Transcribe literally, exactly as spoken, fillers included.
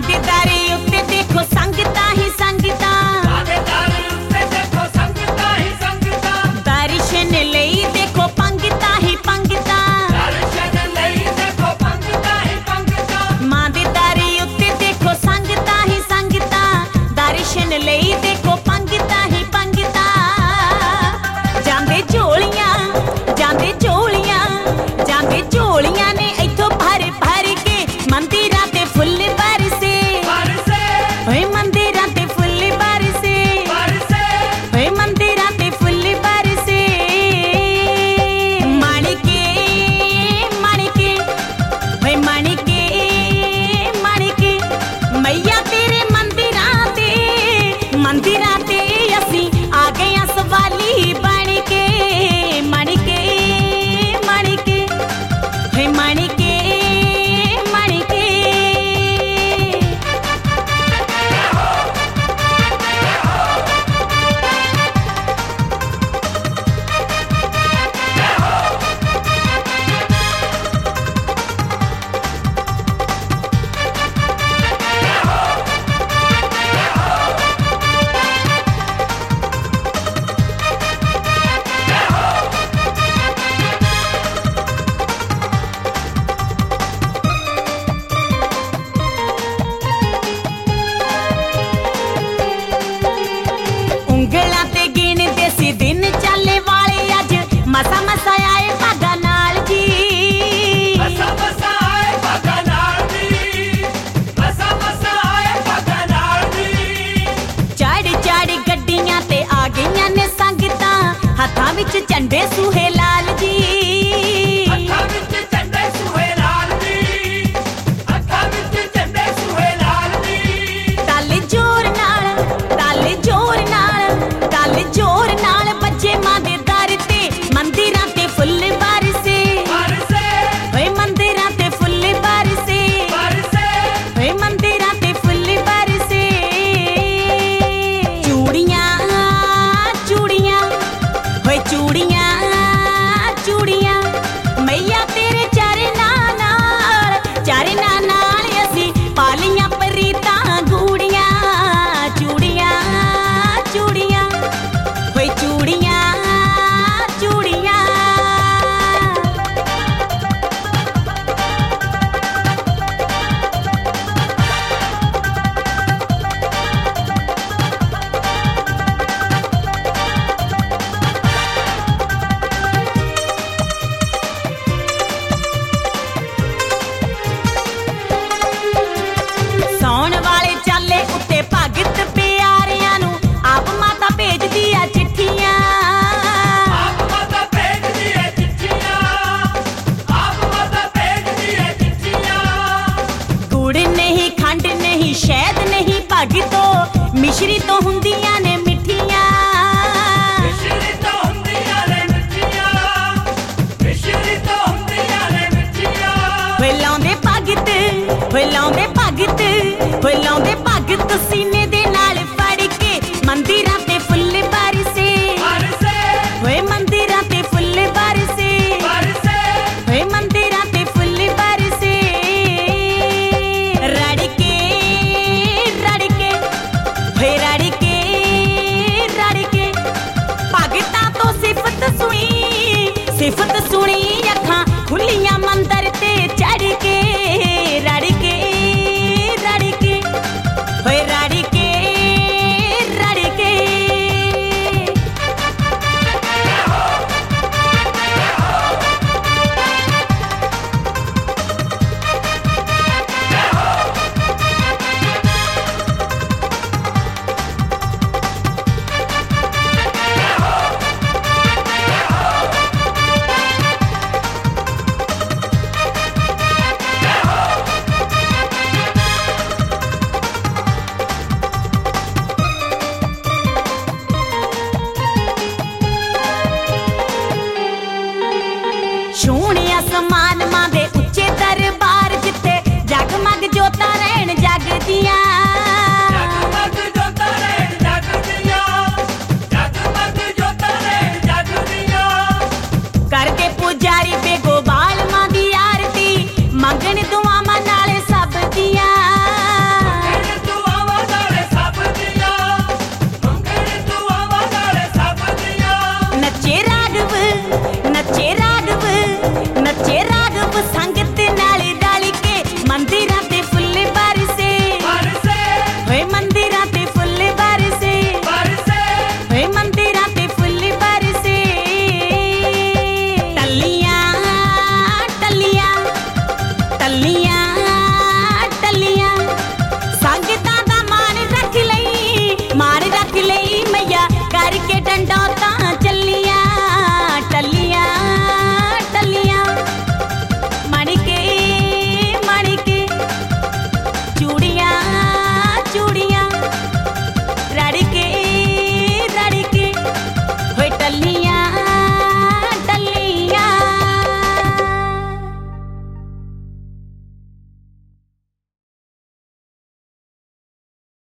दे दारे उत्ते देखो संगता ही संगता, मां दे दारे उत्ते देखो संगता ही संगता, दर्शन लई देखो पंगता ही पंगता, दर्शन लई देखो पंगता ही पंगता, मां दे दारे उत्ते देखो संगता ही संगता, दर्शन लई देखो पंगता ही पंगता। जांदे झोलियां जांदे झोलियां जांदे झोलियां ने इथों भर भर के मंदिरां ते फुੱਲ बरसे बरसे ओए मंदिरां ते फुੱल बरसे बरसे, ओए मंदिरां ते फुੱल बरसे। माणिके माणिके ओए माणिके माणिके मैया तेरे मंदिरां ते मंदिरां ते असीं आ गए आ सवाली बन के। माणिके माणिके ओए माणिके माणिके ਉਂਗਲਾਂ ਤੇ ਗਿਣਦੇ ਸੀ ਦਿਨ ਚਾਲੇ ਵਾਲੇ ਅੱਜ ਮਸਾ ਮਸਾ ਆਏ ਭਾਗਾ ਨਾਲ ਜੀ। मसा मसा आए भागा नाल दी, मसा मसा आए भागा नाल दी, ਚੜ ਚੜ ਗੱਡੀਆਂ ਤੇ ਆ ਗਈਆਂ ਨੇ ਸੰਗਤਾਂ ਹੱਥਾਂ ਵਿੱਚ ਝੰਡੇ ਸੂਹੇ ਲਾਲ ਜੀ। ਅੱਖਾਂ ਵਿੱਚ ਝੰਡੇ ਸੂਹੇ ਲਾਲ ਦੀ, ਅੱਖਾਂ ਵਿੱਚ ਝੰਡੇ ਸੂਹੇ ਲਾਲ ਦੀ, ਤਾਲੇ ਜ਼ੋਰ ਨਾਲ ਤਾਲੇ ਜ਼ੋਰ ਨਾਲ ਤਾਲੇ ਜ਼ੋਰ ਨਾਲ ਬੱਜੇ ਮਾਂ ਦੇ ਦਰ ਤੇ ਮੰਦਿਰਾਂ ਤੇ ਫੁੱਲ ਬਰਸੇ ਬਰਸੇ ਓਏ ਮੰਦਿਰਾਂ ਤੇ ਫੁੱਲ ਬਰਸੇ ਬਰਸੇ, ਓਏ ਮੰਦਿਰਾਂ ਤੇ ਫੁੱਲ ਬਰਸੇ। ਚੂੜੀਆਂ ਚੂੜੀਆਂ ਓਏ ਚੂੜੀਆਂ ਚੂੜੀਆਂ ਮਈਆ ਤੇਰੇ ਚਰਨਾਂ ਨਾਲ ਚਰਨਾਂ ਨਾਲ ਅਸੀਂ ਪਾਲੀਆਂ ਪ੍ਰੀਤਾਂ ਗੂੜੀਆਂ। ਚੂੜੀਆਂ ਚੂੜੀਆਂ ਓਏ ਚੂੜੀਆਂ ਚੂੜੀਆਂ ਸੌਣ ਵਾਲੇ ਚਾਲੇ ਉੱਤੇ ਭਗਤ ਪਿਆਰਿਆਂ ਨੂੰ ਆਪ ਮਾਤਾ ਭੇਜਦੀ ਆ ਚਿੱਠੀਆਂ। ਆਪ ਮਾਤਾ ਭੇਜਦੀ ਏ ਚਿੱਠੀਆਂ, ਆਪ ਮਾਤਾ ਭੇਜਦੀ ਏ ਚਿੱਠੀਆਂ, ਗੁੜ ਨਹੀਂ ਖੰਡ ਨਹੀਂ ਸ਼ਹਿਦ ਨਹੀਂ ਭਗਤੋ ਮਿਸ਼ਰੀ ਤੋਂ ਹੁੰਦੀਆਂ ਨੇ ਮਿੱਠੀਆਂ। ਮਿਸ਼ਰੀ ਤੋਂ ਹੁੰਦੀਆਂ ਨੇ ਮਿੱਠੀਆਂ, ਮਿਸ਼ਰੀ ਤੋਂ ਹੁੰਦੀਆਂ ਨੇ ਮਿੱਠੀਆਂ, ਵੇ ਲਾਉਂਦੇ ਭਗਤ ਵੇ ਲਾਉਂਦੇ ਭਗਤ ਵੇ ਲਾਉਂਦੇ ਭਗਤ ਸੀਨੇ ਦੇ ਨਾਲ ਫੜ ਕੇ ਮੰਦਿਰਾਂ ਤੇ ਫੁੱਲ ਬਰਸੇ ਬਰਸੇ ਵੇ ਮੰਦਿਰਾਂ ਤੇ ਫੁੱਲ ਬਰਸੇ ਬਰਸੇ, ਵੇ ਮੰਦਿਰਾਂ ਤੇ ਫੁੱਲ ਬਰਸੇ। ਰੜ ਕੇ ਰੜ ਕੇ ਵੇ ਰੜ ਕੇ ਰੜ ਕੇ ਭਗਤਾਂ ਤੋਂ ਸਿਫਤ ਸੁਣੀ ਸਿਫਤ ਸੁਣੀ ਅੱਖਾਂ ਖੁੱਲੀਆਂ ਮੰਦਰ ਤੇ ਚੜ ਕੇ। ਰੜ ਕੇ ਰੜ ਕੇ ਵੇ ਰੜ ਕੇ ਰੜ ਕੇ ਛੂਹਣੇ ਅਸਮਾਨ ਮਾਂ ਦੇ ਉੱਚੇ ਦਰਬਾਰ ਜਿੱਥੇ ਜਗਮਗ ਜੋਤਾਂ ਰਹਿਣ ਜਗਦੀਆਂ।